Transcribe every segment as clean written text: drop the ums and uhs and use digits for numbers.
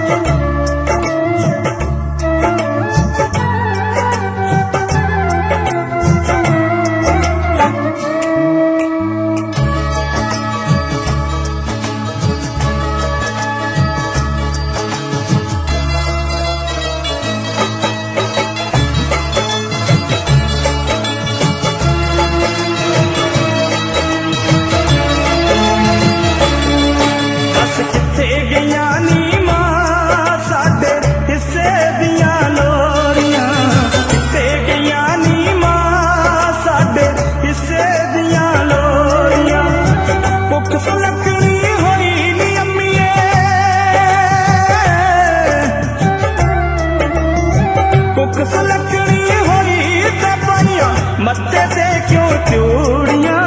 मत्थे ते क्यों चूड़ियां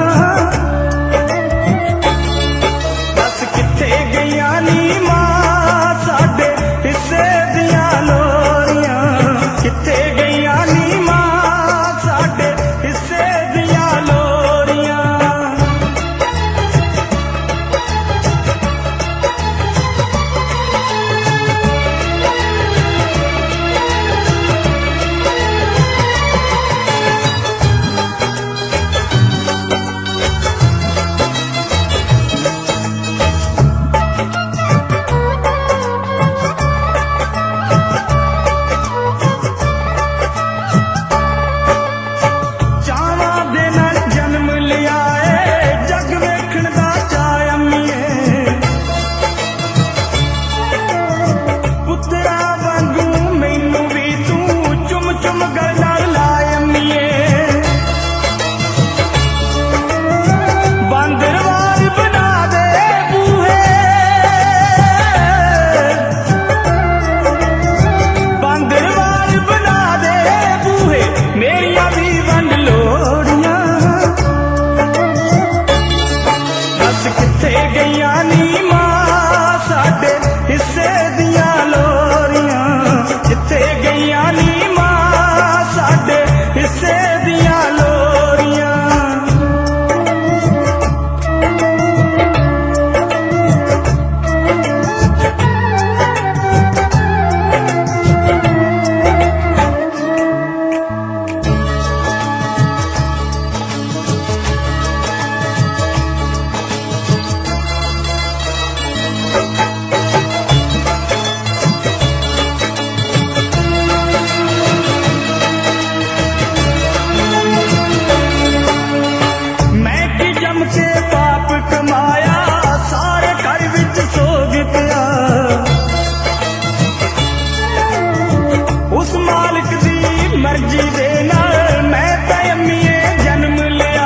दस किथे गईया नी मां साडे हिस्से दियां लोरियां किथे गईया नी मां साडे हिस्से दियां लोरियां मर्जी दे नाल मैं तयमीए जन्म लिया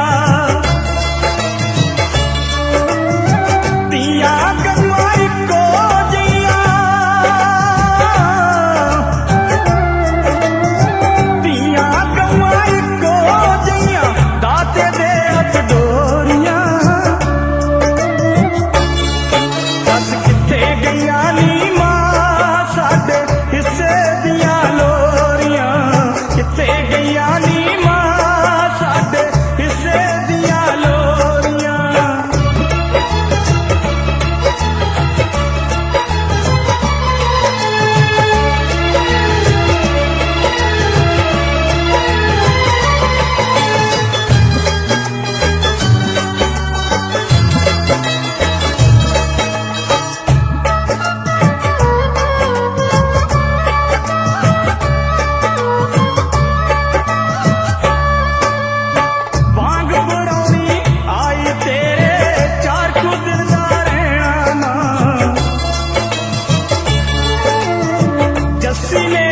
तिया कमाई को जिया तिया कमाई को जिया दाते दे हथ डोरियां दस किथे गईया नी मां साडे हिस्से दियां लोरियां किथे गईया नी मां साडे हिस्से दियां लोरियां जस्सी ने